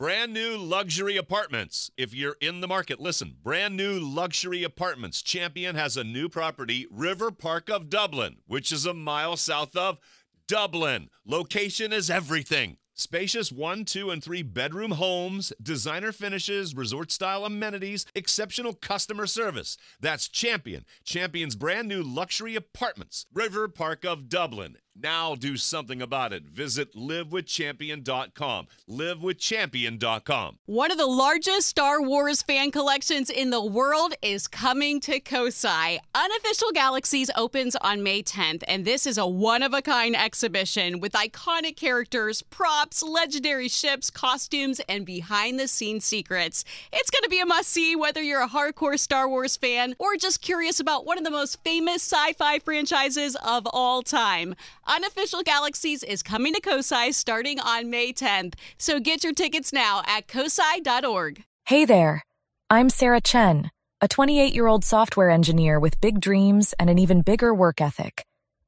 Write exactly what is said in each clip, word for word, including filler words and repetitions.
Brand new luxury apartments. If you're in the market, listen. Brand new luxury apartments. Champion has a new property, River Park of Dublin, which is a mile south of Dublin. Location is everything. Spacious one, two, and three bedroom homes, designer finishes, resort-style amenities, exceptional customer service. That's Champion. Champion's brand new luxury apartments, River Park of Dublin. Now do something about it. Visit live with champion dot com. live with champion dot com. One of the largest Star Wars fan collections in the world is coming to Kosai. Unofficial Galaxies opens on May tenth, and this is a one-of-a-kind exhibition with iconic characters, props, legendary ships, costumes, and behind-the-scenes secrets. It's going to be a must-see whether you're a hardcore Star Wars fan or just curious about one of the most famous sci-fi franchises of all time. Unofficial Galaxies is coming to Kosai starting on May tenth, so get your tickets now at kosai dot org. Hey there, I'm Sarah Chen, a twenty-eight-year-old software engineer with big dreams and an even bigger work ethic.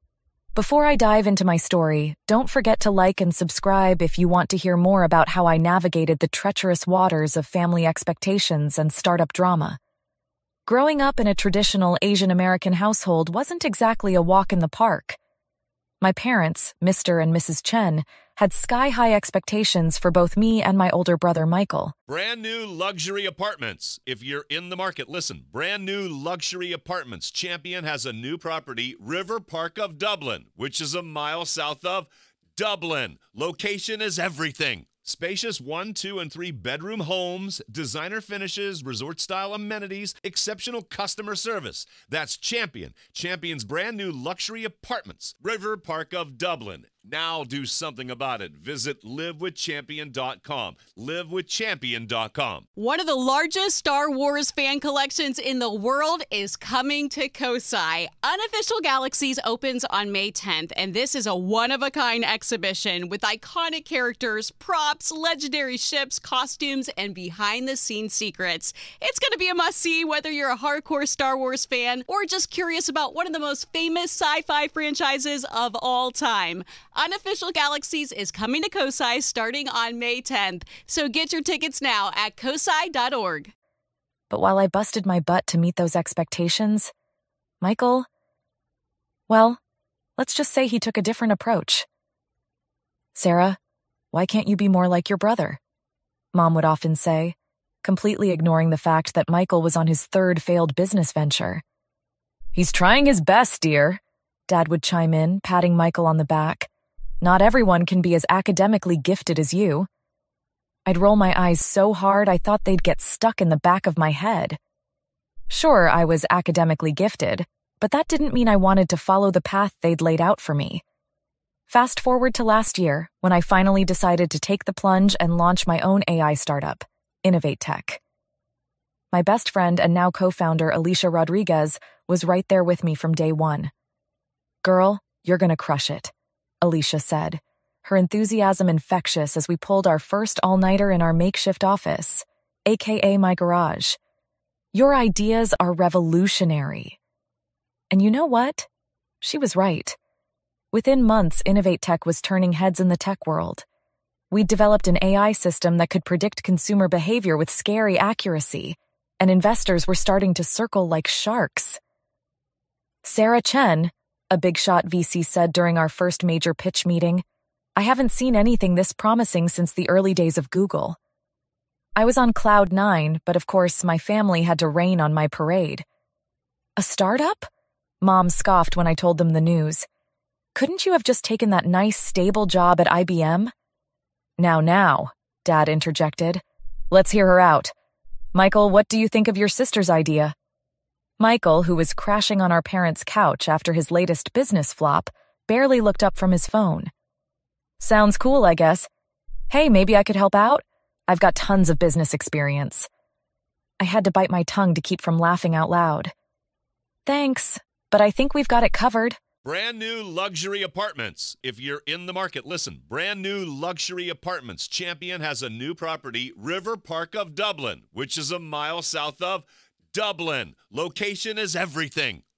Before I dive into my story, don't forget to like and subscribe if you want to hear more about how I navigated the treacherous waters of family expectations and startup drama. Growing up in a traditional Asian American household wasn't exactly a walk in the park. My parents, Mister and Missus Chen, had sky-high expectations for both me and my older brother, Michael. Brand new luxury apartments. If you're in the market, listen. Brand new luxury apartments. Champion has a new property, River Park of Dublin, which is a mile south of Dublin. Location is everything. Spacious one, two, and three bedroom homes, designer finishes, resort-style amenities, exceptional customer service. That's Champion. Champion's brand new luxury apartments, River Park of Dublin. Now do something about it. Visit live with champion dot com. live with champion dot com. One of the largest Star Wars fan collections in the world is coming to Kosai. Unofficial Galaxies opens on May tenth, and this is a one-of-a-kind exhibition with iconic characters, props, legendary ships, costumes, and behind-the-scenes secrets. It's going to be a must-see whether you're a hardcore Star Wars fan or just curious about one of the most famous sci-fi franchises of all time. Unofficial Galaxies is coming to Kosai starting on May tenth, so get your tickets now at kosai dot org. But while I busted my butt to meet those expectations, Michael, well, let's just say he took a different approach. Sarah, why can't you be more like your brother? Mom would often say, completely ignoring the fact that Michael was on his third failed business venture. He's trying his best, dear, Dad would chime in, patting Michael on the back. Not everyone can be as academically gifted as you. I'd roll my eyes so hard I thought they'd get stuck in the back of my head. Sure, I was academically gifted, but that didn't mean I wanted to follow the path they'd laid out for me. Fast forward to last year, when I finally decided to take the plunge and launch my own A I startup, Innovate Tech. My best friend and now co-founder Alicia Rodriguez was right there with me from day one. Girl, you're gonna crush it, Alicia said, her enthusiasm infectious as we pulled our first all-nighter in our makeshift office, aka my garage. Your ideas are revolutionary. And you know what? She was right. Within months, Innovate Tech was turning heads in the tech world. We'd developed an A I system that could predict consumer behavior with scary accuracy, and investors were starting to circle like sharks. Sarah Chen, a big shot V C said during our first major pitch meeting, I haven't seen anything this promising since the early days of Google. I was on cloud nine, but of course my family had to rain on my parade. A startup? Mom scoffed when I told them the news. Couldn't you have just taken that nice, stable job at I B M? Now, now, Dad interjected. Let's hear her out. Michael, what do you think of your sister's idea? Michael, who was crashing on our parents' couch after his latest business flop, barely looked up from his phone. Sounds cool, I guess. Hey, maybe I could help out? I've got tons of business experience. I had to bite my tongue to keep from laughing out loud. Thanks, but I think we've got it covered. Brand new luxury apartments. If you're in the market, listen. Brand new luxury apartments. Champion has a new property, River Park of Dublin, which is a mile south of Dublin. Location is everything.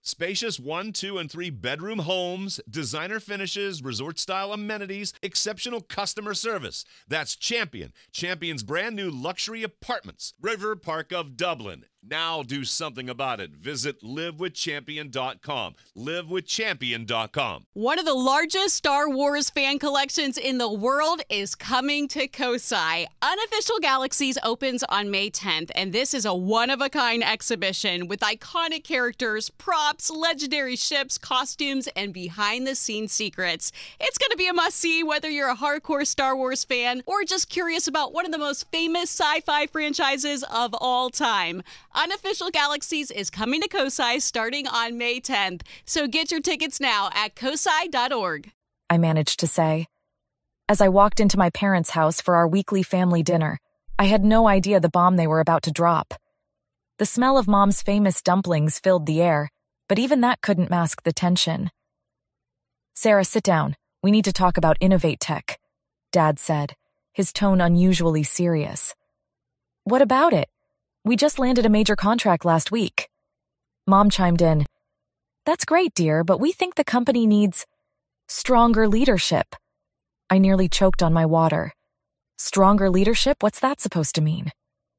Spacious one, two, and three bedroom homes, designer finishes, resort-style amenities, exceptional customer service. That's Champion. Champion's brand new luxury apartments. River Park of Dublin. Now do something about it. Visit live with champion dot com. live with champion dot com. One of the largest Star Wars fan collections in the world is coming to Kosai. Unofficial Galaxies opens on May tenth, and this is a one-of-a-kind exhibition with iconic characters, props, legendary ships, costumes, and behind-the-scenes secrets. It's going to be a must-see whether you're a hardcore Star Wars fan or just curious about one of the most famous sci-fi franchises of all time. Unofficial Galaxies is coming to Kosai starting on May tenth, so get your tickets now at kosai dot org. I managed to say. As I walked into my parents' house for our weekly family dinner, I had no idea the bomb they were about to drop. The smell of Mom's famous dumplings filled the air, but even that couldn't mask the tension. "Sarah, sit down. We need to talk about Innovate Tech," Dad said, his tone unusually serious. "What about it? We just landed a major contract last week." Mom chimed in, "That's great, dear, but we think the company needs stronger leadership." I nearly choked on my water. Stronger leadership? What's that supposed to mean?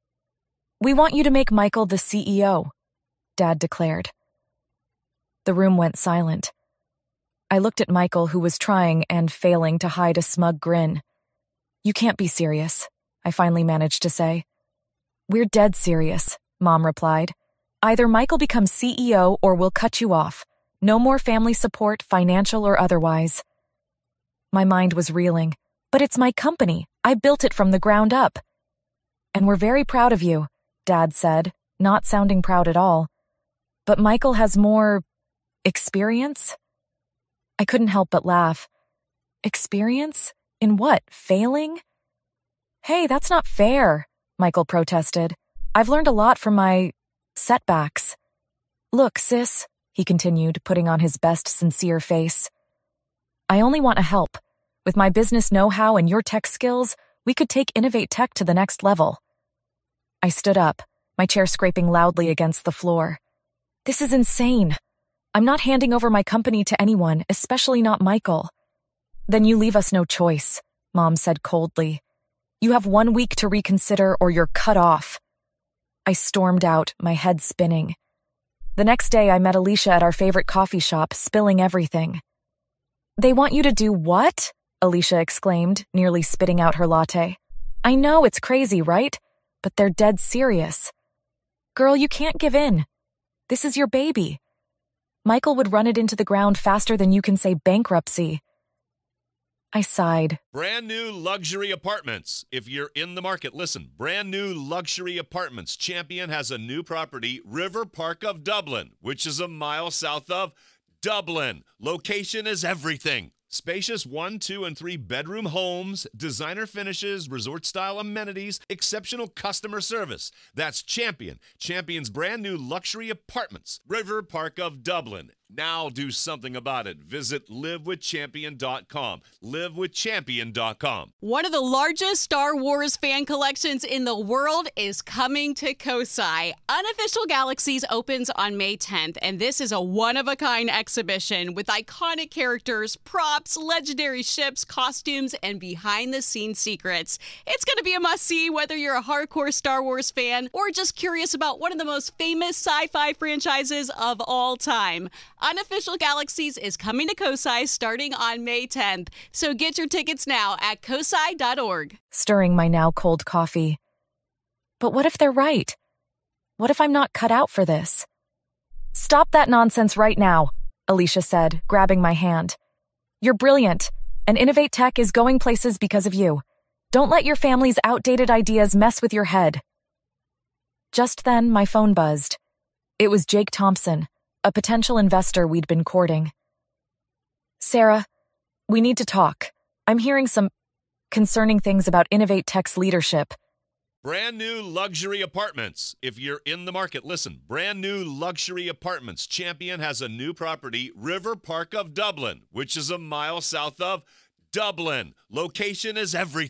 "We want you to make Michael the C E O," Dad declared. The room went silent. I looked at Michael, who was trying and failing to hide a smug grin. "You can't be serious," I finally managed to say. "We're dead serious," Mom replied. "Either Michael becomes C E O or we'll cut you off. No more family support, financial or otherwise." My mind was reeling. "But it's my company. I built it from the ground up." "And we're very proud of you," Dad said, not sounding proud at all. "But Michael has more experience?" I couldn't help but laugh. "Experience? In what? Failing?" "Hey, that's not fair," Michael protested. "I've learned a lot from my setbacks." "Look, sis," he continued, putting on his best sincere face. "I only want to help. With my business know-how and your tech skills, we could take Innovate Tech to the next level." I stood up, my chair scraping loudly against the floor. "This is insane. I'm not handing over my company to anyone, especially not Michael." "Then you leave us no choice," Mom said coldly. "You have one week to reconsider or you're cut off." I stormed out, my head spinning. The next day, I met Alicia at our favorite coffee shop, spilling everything. "They want you to do what?" Alicia exclaimed, nearly spitting out her latte. "I know, it's crazy, right? But they're dead serious." "Girl, you can't give in. This is your baby. Michael would run it into the ground faster than you can say bankruptcy." I sighed. Brand new luxury apartments. If you're in the market, listen. Brand new luxury apartments. Champion has a new property, River Park of Dublin, which is a mile south of Dublin. Location is everything. Spacious one, two, and three bedroom homes, designer finishes, resort-style amenities, exceptional customer service. That's Champion. Champion's brand new luxury apartments. River Park of Dublin. Now do something about it. Visit live with champion dot com. live with champion dot com. One of the largest Star Wars fan collections in the world is coming to Kosai. Unofficial Galaxies opens on May tenth, and this is a one-of-a-kind exhibition with iconic characters, props, legendary ships, costumes, and behind-the-scenes secrets. It's going to be a must-see whether you're a hardcore Star Wars fan or just curious about one of the most famous sci-fi franchises of all time. Unofficial Galaxies is coming to Kosai starting on May tenth, so get your tickets now at kosai dot org. Stirring my now cold coffee. But what if they're right? What if I'm not cut out for this? "Stop that nonsense right now," Alicia said, grabbing my hand. "You're brilliant, and Innovate Tech is going places because of you. Don't let your family's outdated ideas mess with your head." Just then, my phone buzzed. It was Jake Thompson, a potential investor we'd been courting. "Sarah, we need to talk. I'm hearing some concerning things about Innovate Tech's leadership." Brand new luxury apartments. If you're in the market, listen. Brand new luxury apartments. Champion has a new property, River Park of Dublin, which is a mile south of Dublin. Location is everything.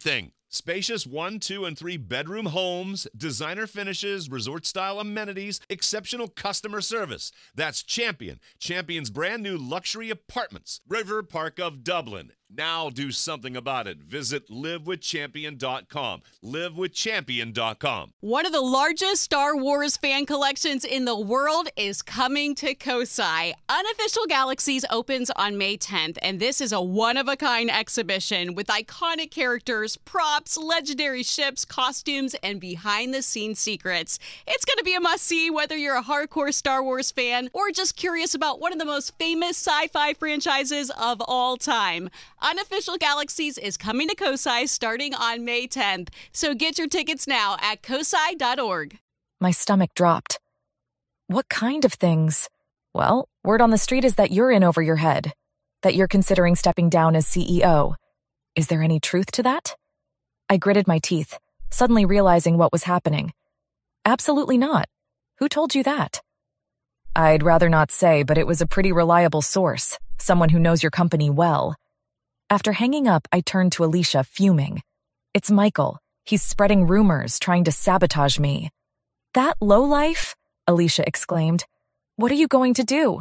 Spacious one, two, and three bedroom homes, designer finishes, resort-style amenities, exceptional customer service. That's Champion. Champion's brand new luxury apartments. River Park of Dublin. Now do something about it. Visit live with champion dot com. live with champion dot com. One of the largest Star Wars fan collections in the world is coming to Kosai. Unofficial Galaxies opens on May tenth, and this is a one-of-a-kind exhibition with iconic characters, props, legendary ships, costumes, and behind-the-scenes secrets. It's going to be a must-see whether you're a hardcore Star Wars fan or just curious about one of the most famous sci-fi franchises of all time. Unofficial Galaxies is coming to Kosai starting on May tenth, so get your tickets now at kosai dot org. My stomach dropped. What kind of things? Well, word on the street is that you're in over your head, that you're considering stepping down as C E O. Is there any truth to that? I gritted my teeth, suddenly realizing what was happening. Absolutely not. Who told you that? I'd rather not say, but it was a pretty reliable source, someone who knows your company well. After hanging up, I turned to Alicia, fuming. It's Michael. He's spreading rumors, trying to sabotage me. That lowlife? Alicia exclaimed. What are you going to do?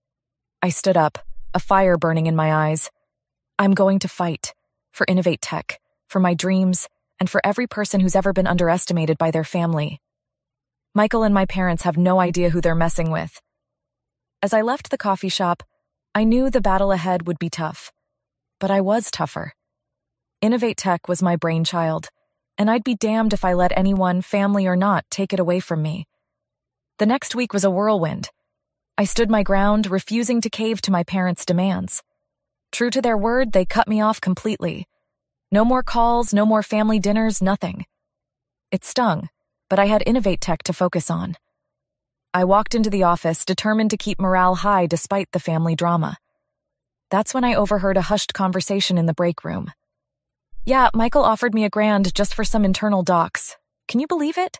I stood up, a fire burning in my eyes. I'm going to fight. For Innovate Tech, for my dreams, and for every person who's ever been underestimated by their family. Michael and my parents have no idea who they're messing with. As I left the coffee shop, I knew the battle ahead would be tough. But I was tougher. Innovate Tech was my brainchild, and I'd be damned if I let anyone, family or not, take it away from me. The next week was a whirlwind. I stood my ground, refusing to cave to my parents' demands. True to their word, they cut me off completely. No more calls, no more family dinners, nothing. It stung, but I had Innovate Tech to focus on. I walked into the office, determined to keep morale high despite the family drama. That's when I overheard a hushed conversation in the break room. Yeah, Michael offered me a grand just for some internal docs. Can you believe it?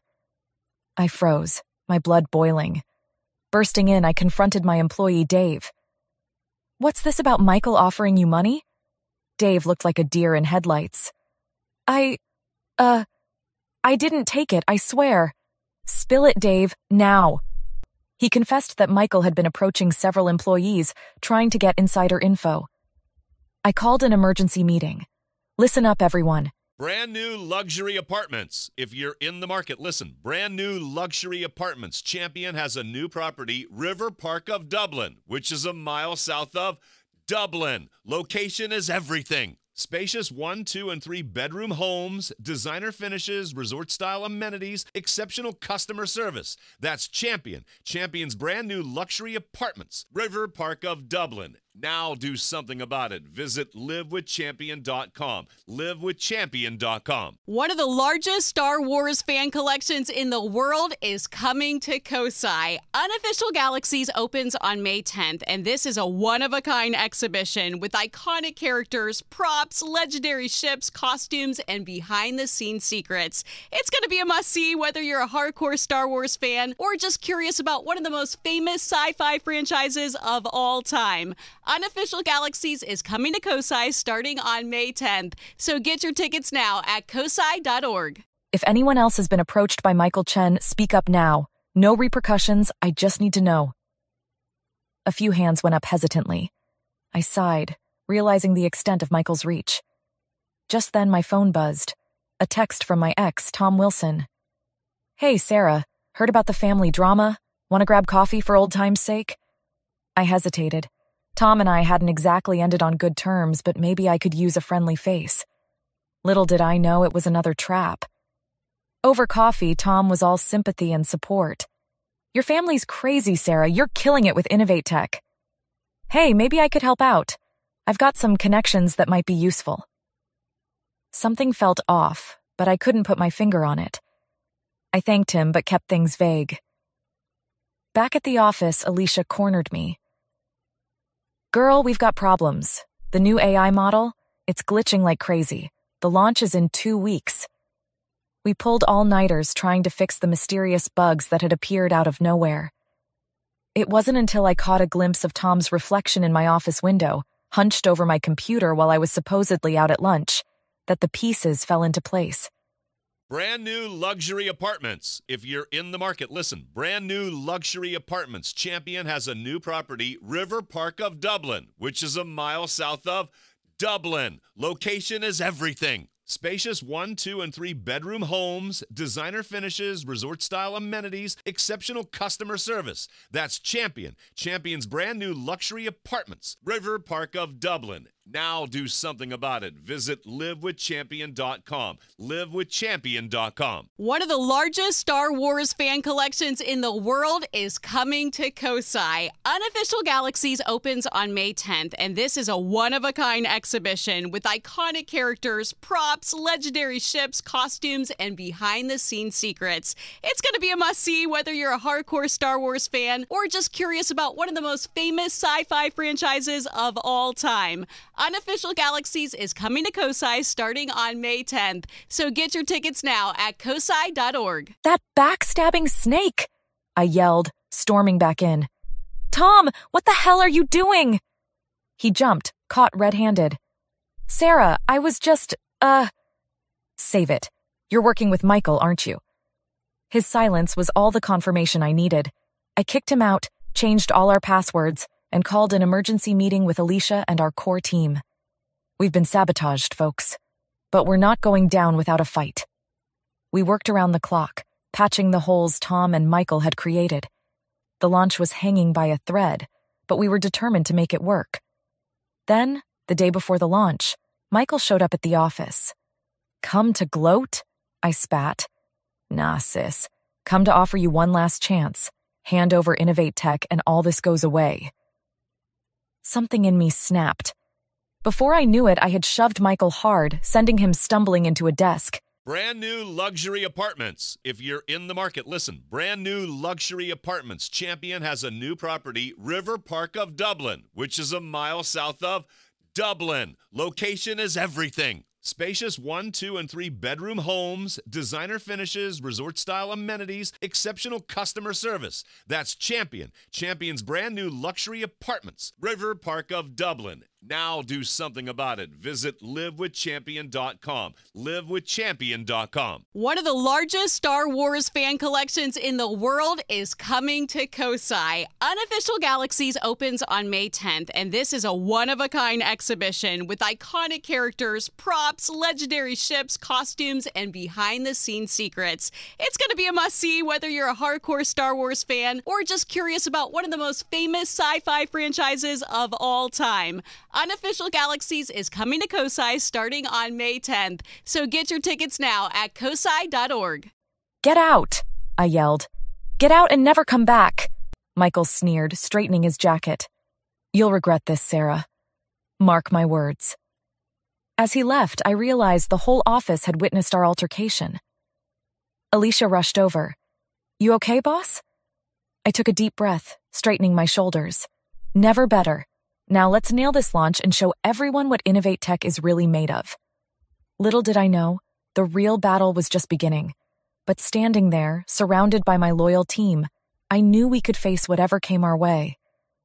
I froze, my blood boiling. Bursting in, I confronted my employee, Dave. What's this about Michael offering you money? Dave looked like a deer in headlights. I, uh, I didn't take it, I swear. Spill it, Dave, now. He confessed that Michael had been approaching several employees, trying to get insider info. I called an emergency meeting. Listen up, everyone. Brand new luxury apartments. If you're in the market, listen. Brand new luxury apartments. Champion has a new property, River Park of Dublin, which is a mile south of Dublin. Location is everything. Spacious one, two, and three bedroom homes, designer finishes, resort-style amenities, exceptional customer service. That's Champion. Champion's brand new luxury apartments. River Park of Dublin. Now do something about it. Visit live with champion dot com. live with champion dot com. One of the largest Star Wars fan collections in the world is coming to Kosai. Unofficial Galaxies opens on May tenth, and this is a one-of-a-kind exhibition with iconic characters, props, legendary ships, costumes, and behind-the-scenes secrets. It's going to be a must-see whether you're a hardcore Star Wars fan or just curious about one of the most famous sci-fi franchises of all time. Unofficial Galaxies is coming to Kosai starting on May tenth, so get your tickets now at kosai dot org. If anyone else has been approached by Michael Chen, speak up now. No repercussions, I just need to know. A few hands went up hesitantly. I sighed, realizing the extent of Michael's reach. Just then my phone buzzed. A text from my ex, Tom Wilson. Hey, Sarah, heard about the family drama? Want to grab coffee for old time's sake? I hesitated. Tom and I hadn't exactly ended on good terms, but maybe I could use a friendly face. Little did I know it was another trap. Over coffee, Tom was all sympathy and support. Your family's crazy, Sarah. You're killing it with Innovate Tech. Hey, maybe I could help out. I've got some connections that might be useful. Something felt off, but I couldn't put my finger on it. I thanked him, but kept things vague. Back at the office, Alicia cornered me. Girl, we've got problems. The new A I model, it's glitching like crazy. The launch is in two weeks. We pulled all-nighters trying to fix the mysterious bugs that had appeared out of nowhere. It wasn't until I caught a glimpse of Tom's reflection in my office window, hunched over my computer while I was supposedly out at lunch, that the pieces fell into place. Brand new luxury apartments. If you're in the market, listen. Brand new luxury apartments. Champion has a new property, River Park of Dublin, which is a mile south of Dublin. Location is everything. Spacious one, two, and three bedroom homes, designer finishes, resort-style amenities, exceptional customer service. That's Champion. Champion's brand new luxury apartments, River Park of Dublin. Now do something about it. Visit live with champion dot com. live with champion dot com. One of the largest Star Wars fan collections in the world is coming to Kosai. Unofficial Galaxies opens on May tenth, and this is a one-of-a-kind exhibition with iconic characters, props, legendary ships, costumes, and behind-the-scenes secrets. It's going to be a must-see whether you're a hardcore Star Wars fan or just curious about one of the most famous sci-fi franchises of all time. Unofficial Galaxies is coming to Kosai starting on May tenth, so get your tickets now at kosai dot org. That backstabbing snake! I yelled, storming back in. Tom, what the hell are you doing? He jumped, caught red-handed. Sarah, I was just, uh... Save it. You're working with Michael, aren't you? His silence was all the confirmation I needed. I kicked him out, changed all our passwords, and called an emergency meeting with Alicia and our core team. We've been sabotaged, folks, but we're not going down without a fight. We worked around the clock, patching the holes Tom and Michael had created. The launch was hanging by a thread, but we were determined to make it work. Then, the day before the launch, Michael showed up at the office. Come to gloat? I spat. Nah, sis. Come to offer you one last chance. Hand over Innovate Tech and all this goes away. Something in me snapped. Before I knew it, I had shoved Michael hard, sending him stumbling into a desk. Brand new luxury apartments. If you're in the market, listen. Brand new luxury apartments. Champion has a new property, River Park of Dublin, which is a mile south of Dublin. Location is everything. Spacious one, two, and three bedroom homes, designer finishes, resort-style amenities, exceptional customer service. That's Champion. Champion's brand new luxury apartments, River Park of Dublin. Now do something about it. Visit live with champion dot com. live with champion dot com. One of the largest Star Wars fan collections in the world is coming to Kosai. Unofficial Galaxies opens on May tenth, and this is a one-of-a-kind exhibition with iconic characters, props, legendary ships, costumes, and behind-the-scenes secrets. It's going to be a must-see whether you're a hardcore Star Wars fan or just curious about one of the most famous sci-fi franchises of all time. Unofficial Galaxies is coming to Kosai starting on May tenth, so get your tickets now at kosai dot org. Get out, I yelled. Get out and never come back, Michael sneered, straightening his jacket. You'll regret this, Sarah. Mark my words. As he left, I realized the whole office had witnessed our altercation. Alicia rushed over. You okay, boss? I took a deep breath, straightening my shoulders. Never better. Now let's nail this launch and show everyone what Innovate Tech is really made of. Little did I know, the real battle was just beginning. But standing there, surrounded by my loyal team, I knew we could face whatever came our way.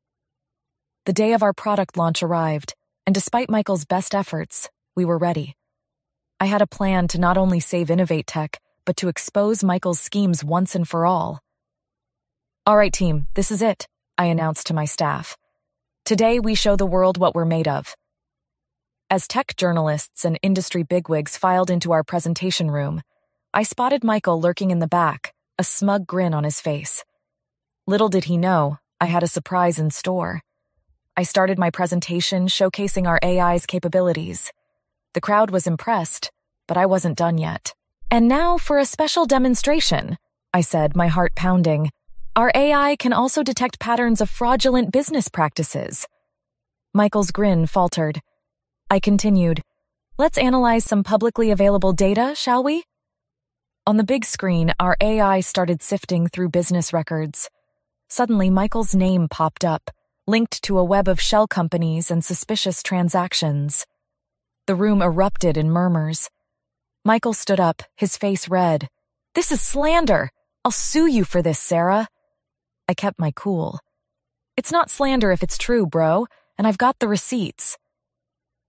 The day of our product launch arrived, and despite Michael's best efforts, we were ready. I had a plan to not only save Innovate Tech, but to expose Michael's schemes once and for all. All right, team, this is it, I announced to my staff. Today, we show the world what we're made of. As tech journalists and industry bigwigs filed into our presentation room, I spotted Michael lurking in the back, a smug grin on his face. Little did he know, I had a surprise in store. I started my presentation showcasing our A I's capabilities. The crowd was impressed, but I wasn't done yet. And now for a special demonstration, I said, my heart pounding. Our A I can also detect patterns of fraudulent business practices. Michael's grin faltered. I continued, let's analyze some publicly available data, shall we? On the big screen, our A I started sifting through business records. Suddenly, Michael's name popped up, linked to a web of shell companies and suspicious transactions. The room erupted in murmurs. Michael stood up, his face red. This is slander! I'll sue you for this, Sarah. I kept my cool. It's not slander if it's true, bro, and I've got the receipts.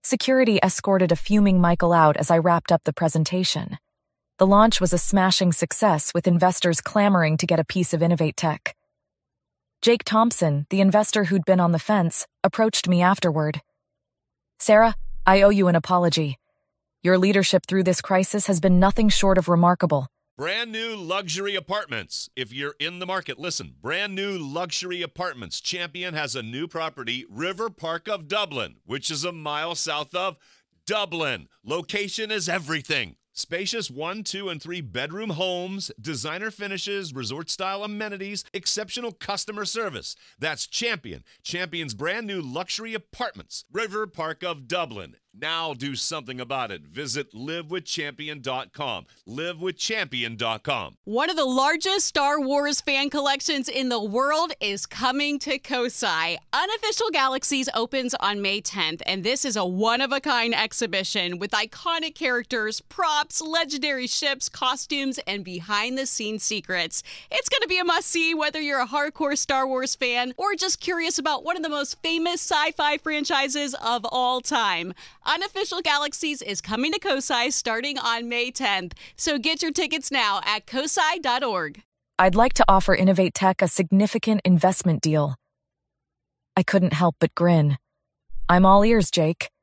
Security escorted a fuming Michael out as I wrapped up the presentation. The launch was a smashing success, with investors clamoring to get a piece of Innovate Tech. Jake Thompson, the investor who'd been on the fence, approached me afterward. "Sarah, I owe you an apology. Your leadership through this crisis has been nothing short of remarkable." Brand new luxury apartments. If you're in the market, listen. Brand new luxury apartments. Champion has a new property, River Park of Dublin, which is a mile south of Dublin. Location is everything. Spacious one, two, and three bedroom homes, designer finishes, resort-style amenities, exceptional customer service. That's Champion. Champion's brand new luxury apartments, River Park of Dublin. Now do something about it. Visit live with champion dot com. live with champion dot com. One of the largest Star Wars fan collections in the world is coming to Kosai. Unofficial Galaxies opens on May tenth, and this is a one-of-a-kind exhibition with iconic characters, props, legendary ships, costumes, and behind-the-scenes secrets. It's going to be a must-see whether you're a hardcore Star Wars fan or just curious about one of the most famous sci-fi franchises of all time. Unofficial Galaxies is coming to Kosai starting on May tenth, so get your tickets now at kosai dot org. I'd like to offer Innovate Tech a significant investment deal. I couldn't help but grin. I'm all ears, Jake.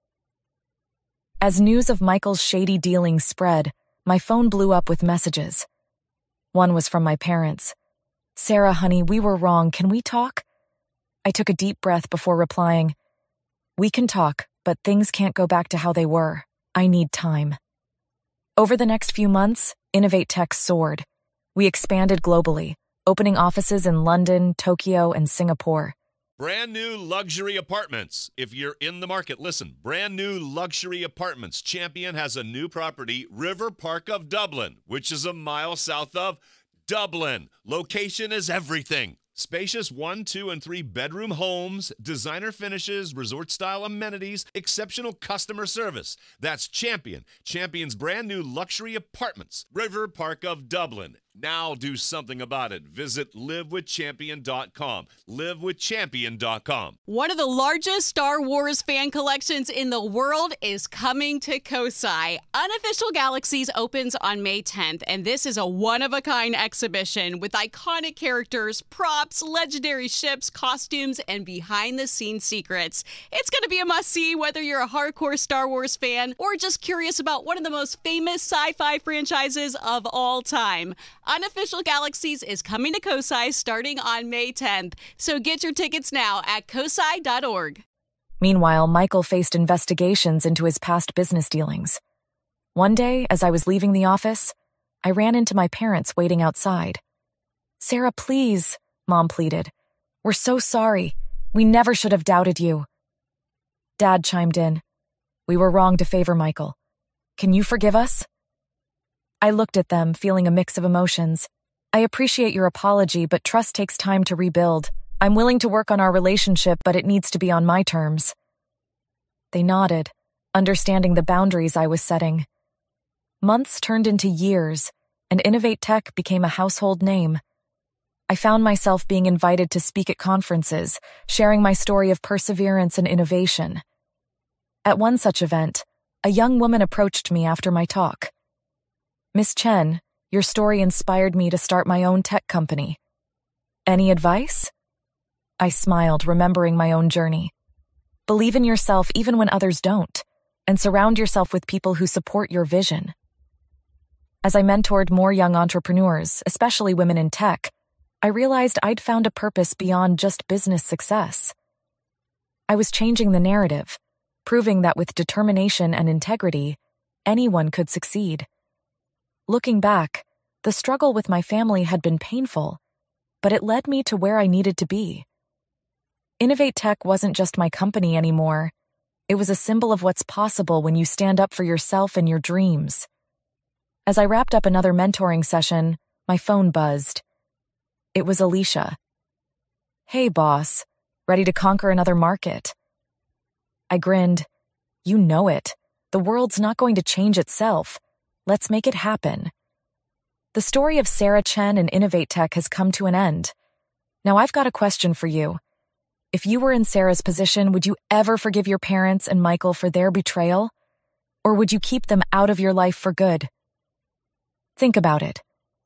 As news of Michael's shady dealings spread, my phone blew up with messages. One was from my parents. "Sarah, honey, we were wrong. Can we talk?" I took a deep breath before replying. "We can talk, but things can't go back to how they were. I need time." Over the next few months, Innovate Tech soared. We expanded globally, opening offices in London, Tokyo, and Singapore. Brand new luxury apartments. If you're in the market, listen. Brand new luxury apartments. Champion has a new property, River Park of Dublin, which is a mile south of Dublin. Location is everything. Spacious one, two, and three bedroom homes, designer finishes, resort-style amenities, exceptional customer service. That's Champion. Champion's brand new luxury apartments, River Park of Dublin. Now do something about it. Visit live with champion dot com. live with champion dot com. One of the largest Star Wars fan collections in the world is coming to Kosai. Unofficial Galaxies opens on May tenth, and this is a one-of-a-kind exhibition with iconic characters, props, legendary ships, costumes, and behind-the-scenes secrets. It's going to be a must-see whether you're a hardcore Star Wars fan or just curious about one of the most famous sci-fi franchises of all time. Unofficial Galaxies is coming to Kosai starting on May tenth, so get your tickets now at kosai dot org. Meanwhile, Michael faced investigations into his past business dealings. One day, as I was leaving the office, I ran into my parents waiting outside. "Sarah, please," Mom pleaded. "We're so sorry. We never should have doubted you." Dad chimed in. "We were wrong to favor Michael. Can you forgive us?" I looked at them, feeling a mix of emotions. "I appreciate your apology, but trust takes time to rebuild. I'm willing to work on our relationship, but it needs to be on my terms." They nodded, understanding the boundaries I was setting. Months turned into years, and Innovate Tech became a household name. I found myself being invited to speak at conferences, sharing my story of perseverance and innovation. At one such event, a young woman approached me after my talk. "Miss Chen, your story inspired me to start my own tech company. Any advice?" I smiled, remembering my own journey. Believe in yourself even when others don't, and surround yourself with people who support your vision. As I mentored more young entrepreneurs, especially women in tech, I realized I'd found a purpose beyond just business success. I was changing the narrative, proving that with determination and integrity, anyone could succeed. Looking back, the struggle with my family had been painful, but it led me to where I needed to be. Innovate Tech wasn't just my company anymore. It was a symbol of what's possible when you stand up for yourself and your dreams. As I wrapped up another mentoring session, my phone buzzed. It was Alicia. "Hey, boss. Ready to conquer another market?" I grinned. "You know it. The world's not going to change itself. Let's make it happen." The story of Sarah Chen and Innovate Tech has come to an end. Now I've got a question for you. If you were in Sarah's position, would you ever forgive your parents and Michael for their betrayal? Or would you keep them out of your life for good? Think about it.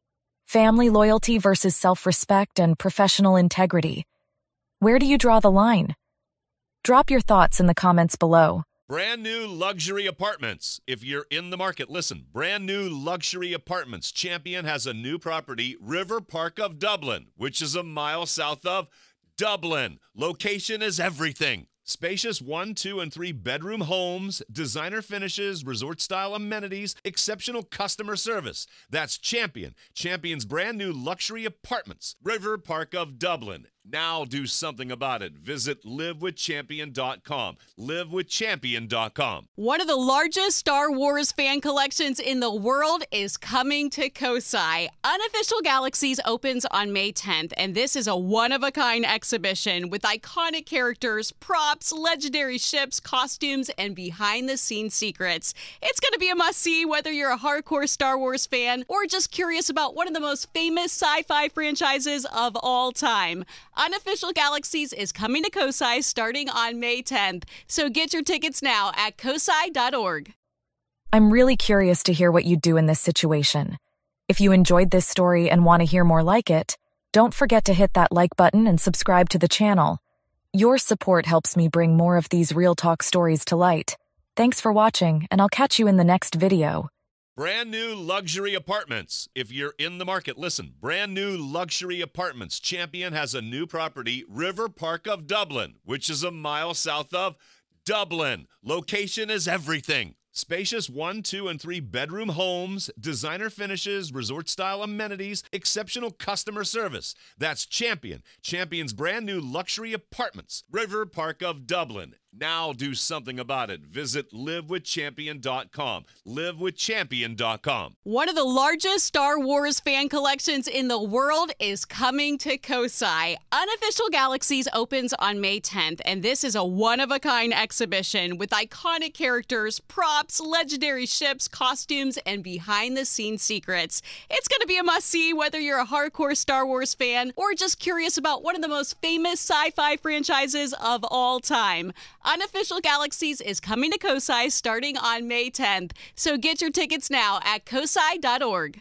Family loyalty versus self-respect and professional integrity. Where do you draw the line? Drop your thoughts in the comments below. Brand new luxury apartments. If you're in the market, listen. Brand new luxury apartments. Champion has a new property, River Park of Dublin, which is a mile south of Dublin. Location is everything. Spacious one, two, and three bedroom homes, designer finishes, resort-style amenities, exceptional customer service. That's Champion. Champion's brand new luxury apartments, River Park of Dublin. Now do something about it. Visit live with champion dot com. live with champion dot com. One of the largest Star Wars fan collections in the world is coming to Kosai. Unofficial Galaxies opens on May tenth, and this is a one-of-a-kind exhibition with iconic characters, props, legendary ships, costumes, and behind-the-scenes secrets. It's going to be a must-see whether you're a hardcore Star Wars fan or just curious about one of the most famous sci-fi franchises of all time. Unofficial Galaxies is coming to Kosai starting on May tenth, so get your tickets now at kosai dot org. I'm really curious to hear what you'd do in this situation. If you enjoyed this story and want to hear more like it, don't forget to hit that like button and subscribe to the channel. Your support helps me bring more of these real talk stories to light. Thanks for watching, and I'll catch you in the next video. Brand new luxury apartments. If you're in the market, listen. Brand new luxury apartments. Champion has a new property, River Park of Dublin, which is a mile south of Dublin. Location is everything. Spacious one, two, and three bedroom homes, designer finishes, resort-style amenities, exceptional customer service. That's Champion. Champion's brand new luxury apartments, River Park of Dublin. Now do something about it. Visit live with champion dot com. live with champion dot com. One of the largest Star Wars fan collections in the world is coming to Kosai. Unofficial Galaxies opens on May tenth, and this is a one-of-a-kind exhibition with iconic characters, props, legendary ships, costumes, and behind-the-scenes secrets. It's going to be a must-see whether you're a hardcore Star Wars fan or just curious about one of the most famous sci-fi franchises of all time. Unofficial Galaxies is coming to Kosai starting on May tenth, so get your tickets now at kosai dot org.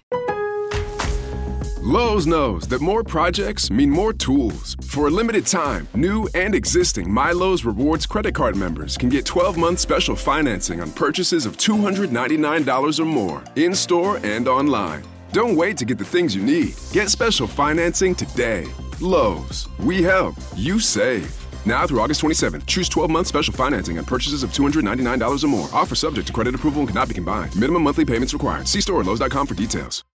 Lowe's knows that more projects mean more tools. For a limited time, new and existing My Lowe's Rewards credit card members can get twelve month special financing on purchases of two hundred ninety-nine dollars or more, in-store and online. Don't wait to get the things you need. Get special financing today. Lowe's. We help. You save. Now through August twenty-seventh, choose twelve month special financing on purchases of two hundred ninety-nine dollars or more. Offer subject to credit approval and cannot be combined. Minimum monthly payments required. See store at lowes dot com for details.